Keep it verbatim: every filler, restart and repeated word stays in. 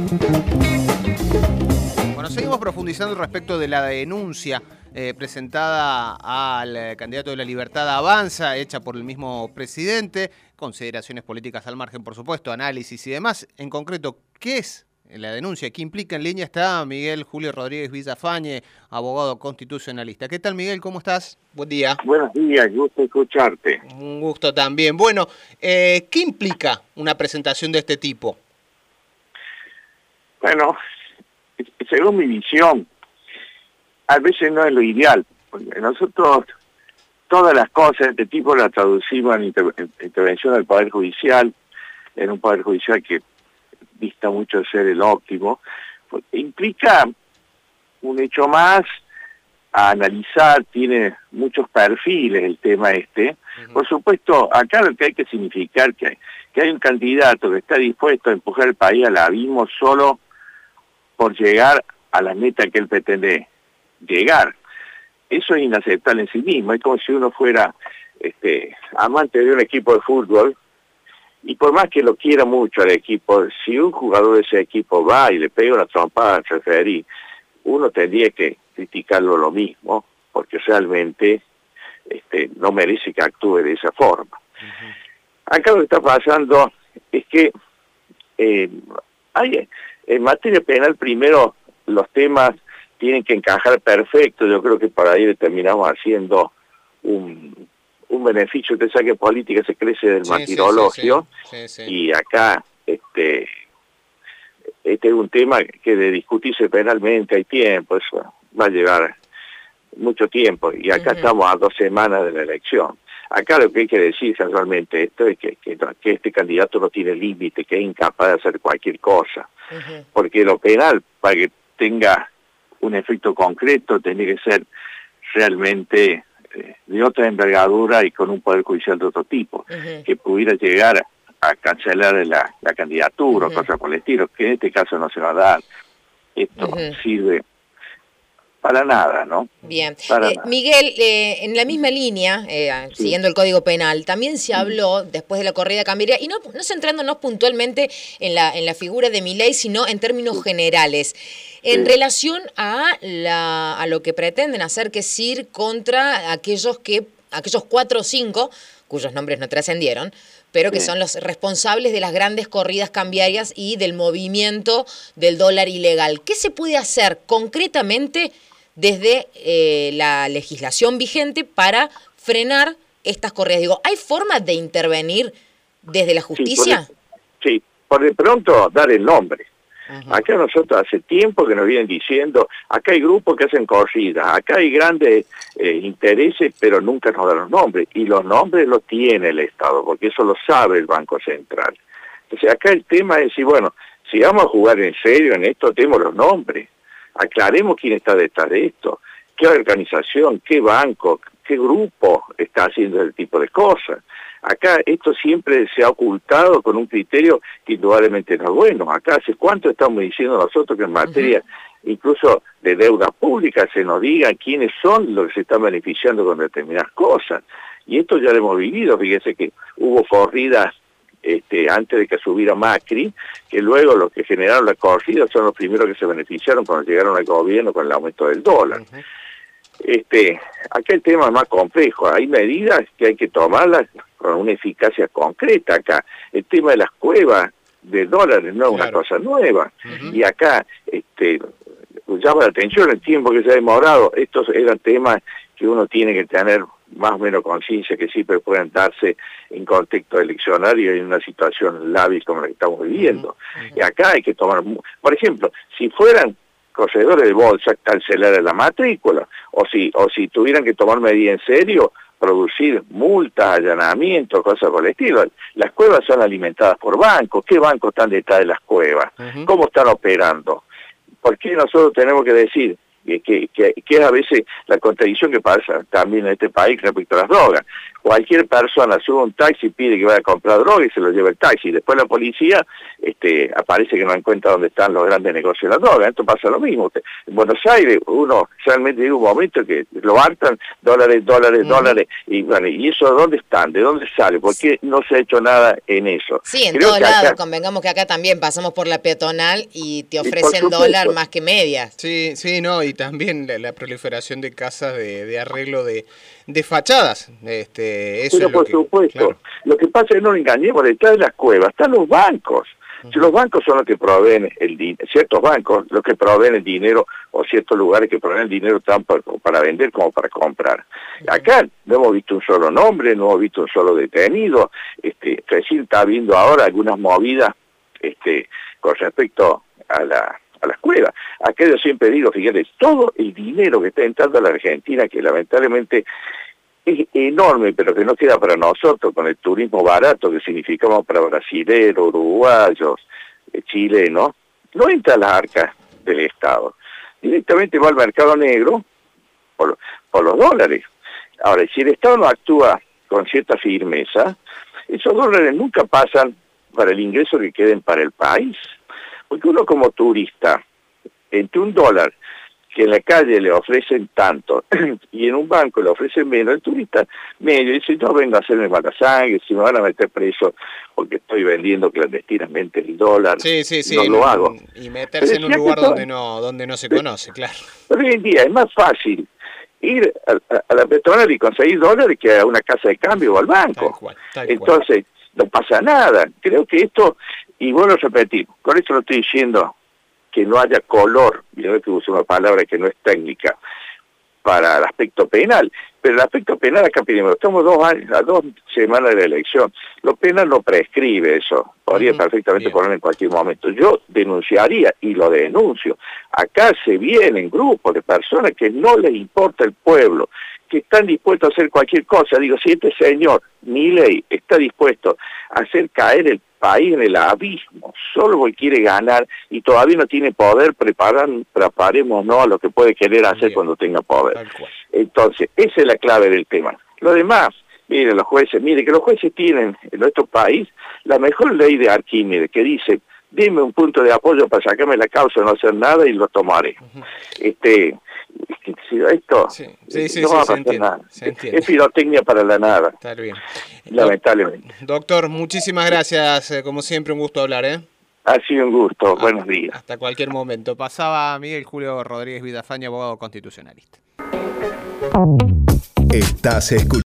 Bueno, seguimos profundizando respecto de la denuncia eh, presentada al eh, candidato de La Libertad Avanza, hecha por el mismo presidente, consideraciones políticas al margen, por supuesto, análisis y demás. En concreto, ¿qué es la denuncia? ¿Qué implica? En línea está Miguel Julio Rodríguez Villafañe, abogado constitucionalista. ¿Qué tal, Miguel? ¿Cómo estás? Buen día. Buenos días, gusto escucharte. Un gusto también. Bueno, eh, ¿qué implica una presentación de este tipo? Bueno, según mi visión, a veces no es lo ideal, porque nosotros todas las cosas de este tipo las traducimos en, inter en intervención del Poder Judicial, en un Poder Judicial que dista mucho de ser el óptimo, implica un hecho más a analizar, tiene muchos perfiles el tema este. Uh-huh. Por supuesto, acá lo que hay que significar que, que hay un candidato que está dispuesto a empujar el país al abismo solo por llegar a la meta que él pretende llegar. Eso es inaceptable en sí mismo. Es como si uno fuera este, amante de un equipo de fútbol y por más que lo quiera mucho al equipo, si un jugador de ese equipo va y le pega una trompada al referí, uno tendría que criticarlo lo mismo, porque realmente este, no merece que actúe de esa forma. Uh-huh. Acá lo que está pasando es que eh, hay, en materia penal primero los temas tienen que encajar perfecto. Yo creo que por ahí terminamos haciendo un, un beneficio. Usted sabe que en política se crece del sí, martirologio, sí, sí, sí, sí. Y acá este este es un tema que de discutirse penalmente hay tiempo, eso va a llevar mucho tiempo, y acá uh-huh. estamos a dos semanas de la elección. Acá lo que hay que decir realmente esto es que, que, que este candidato no tiene límite, que es incapaz de hacer cualquier cosa, uh-huh. porque lo penal, para que tenga un efecto concreto, tiene que ser realmente eh, de otra envergadura y con un poder judicial de otro tipo, uh-huh. que pudiera llegar a cancelar la, la candidatura uh-huh. o cosas por el estilo, que en este caso no se va a dar. Esto uh-huh. sirve para nada, ¿no? Bien. Eh, Miguel, eh, en la misma línea, eh, sí. siguiendo el Código Penal, también se habló, después de la corrida cambiaria, y no, no centrándonos puntualmente en la, en la figura de Milei, sino en términos sí. generales, en sí. relación a, la, a lo que pretenden hacer, que es ir contra aquellos, que, aquellos cuatro o cinco, cuyos nombres no trascendieron, pero que sí. son los responsables de las grandes corridas cambiarias y del movimiento del dólar ilegal. ¿Qué se puede hacer concretamente desde eh, la legislación vigente para frenar estas corridas? Digo, ¿hay forma de intervenir desde la justicia? Sí, por de, sí, por de pronto dar el nombre. Uh-huh. Acá nosotros hace tiempo que nos vienen diciendo, acá hay grupos que hacen corridas, acá hay grandes eh, intereses, pero nunca nos dan los nombres. Y los nombres los tiene el Estado, porque eso lo sabe el Banco Central. Entonces acá el tema es decir, bueno, si vamos a jugar en serio en esto, tenemos los nombres. Aclaremos quién está detrás de esto, qué organización, qué banco, qué grupo está haciendo ese tipo de cosas. Acá esto siempre se ha ocultado con un criterio que indudablemente no es bueno. Acá hace cuánto estamos diciendo nosotros que en materia uh-huh. incluso de deuda pública se nos diga quiénes son los que se están beneficiando con determinadas cosas. Y esto ya lo hemos vivido, fíjese que hubo corridas este, antes de que subiera Macri, que luego los que generaron la corrida son los primeros que se beneficiaron cuando llegaron al gobierno con el aumento del dólar. Uh-huh. Este, acá el tema es más complejo, hay medidas que hay que tomarlas con una eficacia concreta acá. El tema de las cuevas de dólares no es una claro. cosa nueva, uh-huh. y acá este, llama la atención el tiempo que se ha demorado. Estos eran temas que uno tiene que tener más o menos conciencia que siempre pueden darse en contexto eleccionario y en una situación lábil como la que estamos viviendo. Uh-huh. Y acá hay que tomar, por ejemplo, si fueran corredores de bolsa, cancelar la matrícula, o si o si tuvieran que tomar medidas en serio, producir multas, allanamientos, cosas por el estilo. Las cuevas son alimentadas por bancos. ¿Qué bancos están detrás de las cuevas? Uh-huh. ¿Cómo están operando? ¿Por qué nosotros tenemos que decir, que, que, que es a veces la contradicción que pasa también en este país respecto a las drogas. Cualquier persona sube un taxi, pide que vaya a comprar droga y se lo lleva el taxi. Después la policía este, aparece que no encuentra dónde están los grandes negocios de la droga. Esto pasa lo mismo. En Buenos Aires uno realmente llega un momento que lo hartan dólares, dólares, mm. dólares. Y bueno, ¿y eso dónde están? ¿De dónde sale? ¿Por qué no se ha hecho nada en eso? Sí, en todos lados. Acá... Convengamos que acá también pasamos por la peatonal y te ofrecen dólar más que medias. Sí, sí, no, y también la, la proliferación de casas de, de arreglo de, de fachadas. Este, eso Pero es lo por que, supuesto, claro. Lo que pasa es que no nos engañemos, detrás de las cuevas están los bancos. Uh-huh. Si los bancos son los que proveen el dinero, ciertos bancos los que proveen el dinero, o ciertos lugares que proveen el dinero tanto para, para vender como para comprar. Uh-huh. Acá no hemos visto un solo nombre, no hemos visto un solo detenido. Este, recién está habiendo ahora algunas movidas este, con respecto a la a las cuevas. Acá yo siempre digo, fíjate, todo el dinero que está entrando a la Argentina, que lamentablemente es enorme, pero que no queda para nosotros, con el turismo barato que significamos para brasileros, uruguayos, eh, chilenos, no entra a las arcas del Estado. Directamente va al mercado negro por, por los dólares. Ahora, si el Estado no actúa con cierta firmeza, esos dólares nunca pasan para el ingreso que queden para el país. Porque uno como turista, entre un dólar que en la calle le ofrecen tanto y en un banco le ofrecen menos, el turista medio dice, no vengo a hacerme mala sangre, si me van a meter preso porque estoy vendiendo clandestinamente el dólar, sí, sí, sí, no lo hago. Y meterse en un lugar donde no, donde no se conoce, claro. Pero hoy en día es más fácil ir a, a, a la peatonal y conseguir dólares que a una casa de cambio o al banco. Tal cual, tal Entonces, no pasa nada. Creo que esto, y vuelvo a repetir, con esto no estoy diciendo que no haya color, yo que uso una palabra que no es técnica, para el aspecto penal, pero el aspecto penal acá pedimos, estamos dos años, a dos semanas de la elección, lo penal no prescribe eso, podría uh-huh. perfectamente poner en cualquier momento. Yo denunciaría, y lo denuncio, acá se vienen grupos de personas que no les importa el pueblo, que están dispuestos a hacer cualquier cosa. Digo, si este señor, Milei, está dispuesto a hacer caer el país en el abismo, solo porque quiere ganar y todavía no tiene poder, preparan, preparémonos a lo que puede querer hacer Bien. Cuando tenga poder. Entonces, esa es la clave del tema. Lo demás, miren los jueces, miren que los jueces tienen en nuestro país la mejor ley de Arquímedes, que dice, dime un punto de apoyo para sacarme la causa, no hacer nada y lo tomaré. Uh-huh. Este... Esto sí, sí, sí, no sí, va a se pasar entiende, nada. Se entiende. Es pirotecnia para la nada. Está bien. Lamentablemente. Doctor, muchísimas gracias. Como siempre, un gusto hablar, ¿eh? Ha sido un gusto. Hasta, Buenos días. Hasta cualquier momento. Pasaba Miguel Julio Rodríguez Vidafaña, abogado constitucionalista. Estás escuchando.